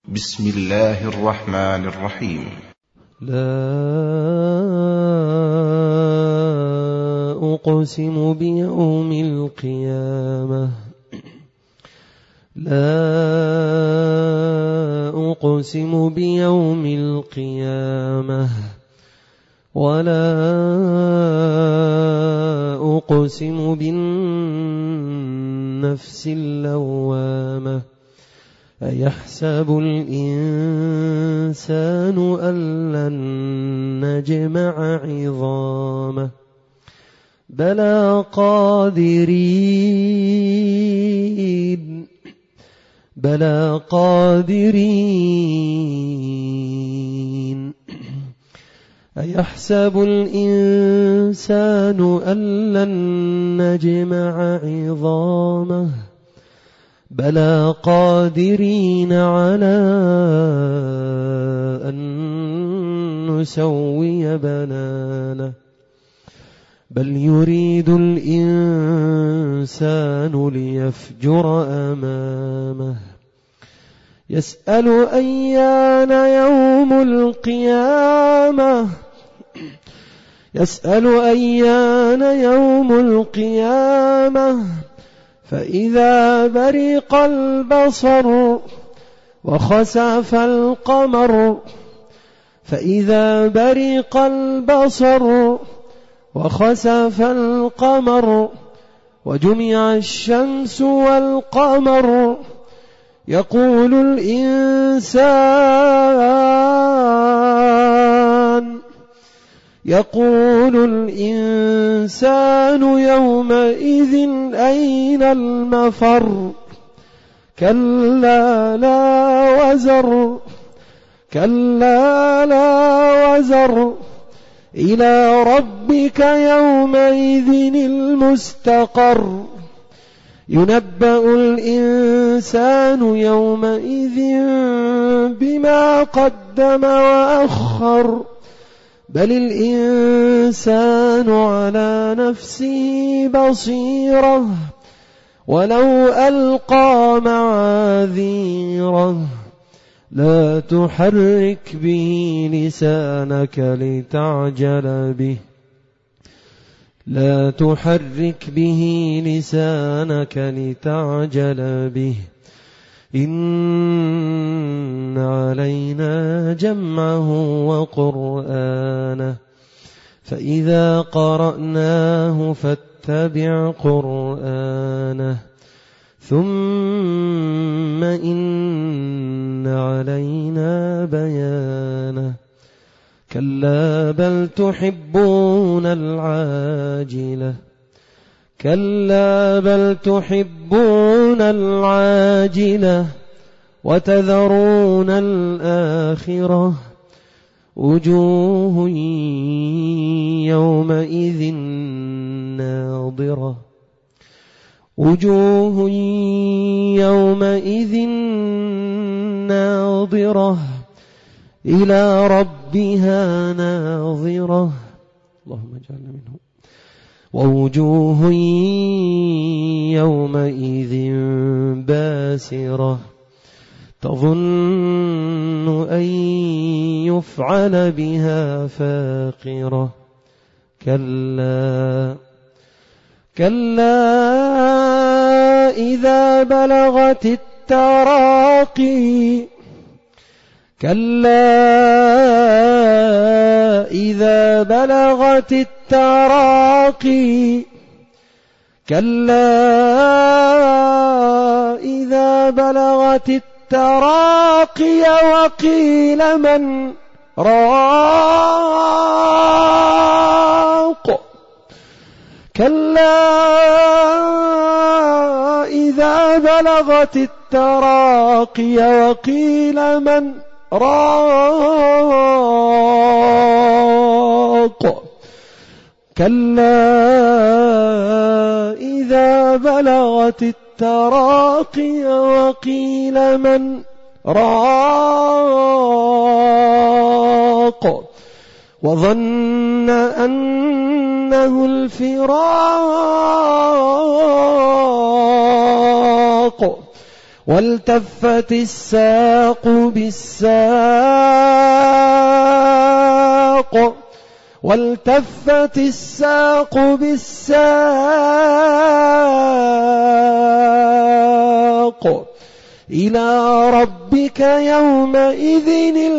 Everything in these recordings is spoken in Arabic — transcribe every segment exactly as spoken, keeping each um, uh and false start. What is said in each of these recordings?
بسم الله الرحمن الرحيم. لا أقسم بيوم القيامة لا أقسم بيوم القيامة ولا أقسم بالنفس اللوامة أيحسب الإنسان أن لن نجمع عظامه بلى قادرين بلى قادرين أيحسب الإنسان أن لن نجمع عظامه بلى قادرين على أن نسوي بنانه بل يريد الإنسان ليفجر أمامه يسأل أيان يوم القيامة يسأل أيان يوم القيامة فإذا برق البصر وخسف القمر فإذا برق البصر وخسف القمر وجمع الشمس والقمر يقول الإنسان يقول الإنسان يومئذ أين المفر كلا لا وزر كلا لا وزر إلى ربك يومئذ المستقر ينبأ الإنسان يومئذ بما قدم وأخر بل الإنسان على نفسه بصيرة ولو ألقى معاذيره لا تحرك به لسانك لتعجل به لا تحرك به لسانك لتعجل به إن علينا جمعه وقرآنه فإذا قرأناه فاتبع قرآنه ثم إن علينا بيانه كلا بل تحبون العاجلة كلا بل تحبون العاجلة وتذرون الآخرة وجوه يومئذ ناضرة وجوه يومئذ ناظرة إلى ربها ناظرة اللهم اجعلنا منهم ووجوه يومئذ باسرة تظن أن يفعل بها فاقرة كلا كلا إذا بلغت التراقي كلا إذا بلغت التراقي كلا إذا بلغت التراقي وقيل من راق كلا إذا بلغت التراقي وقيل من راق كلا إذا بلغت التراقي وقيل من راق وظن أنه الفراق والتفت الساق بالساق والتفت الساق بالساق إلى ربك يومئذ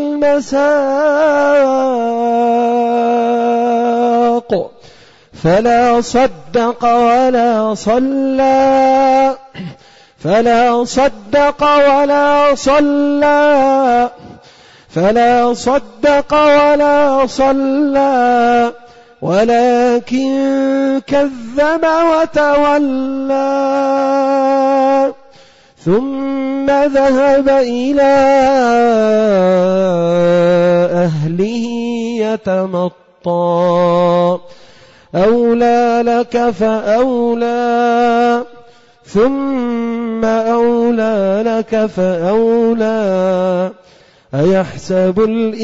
المساق فلا صدق ولا صلى فلا صدق ولا صلى فلا صدق ولا صلى ولكن كذب وتولى ثم ذهب إلى أهله يتمطى أولى لك فأولى ثم أولى لك فأولى أيحسب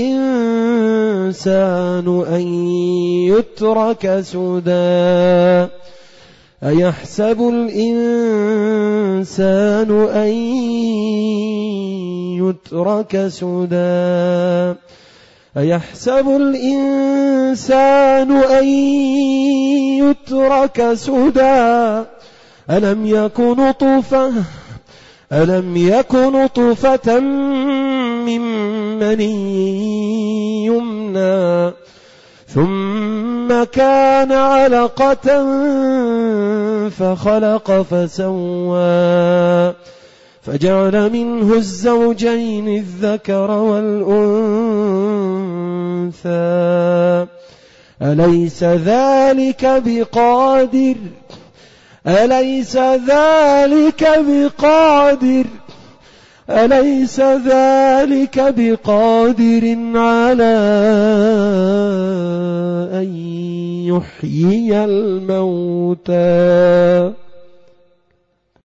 الإنسان أن يترك سدى أيحسب الإنسان أن يترك سدى أيحسب الإنسان أن يترك سدى ألم يك نطفة ألم يك نطفة من مني يمنى ثم كان علقة فخلق فسوى فجعل منه الزوجين الذكر والأنثى أليس ذلك بقادر أليس ذلك بقادر أليس ذلك بقادر على أن يحيي الموتى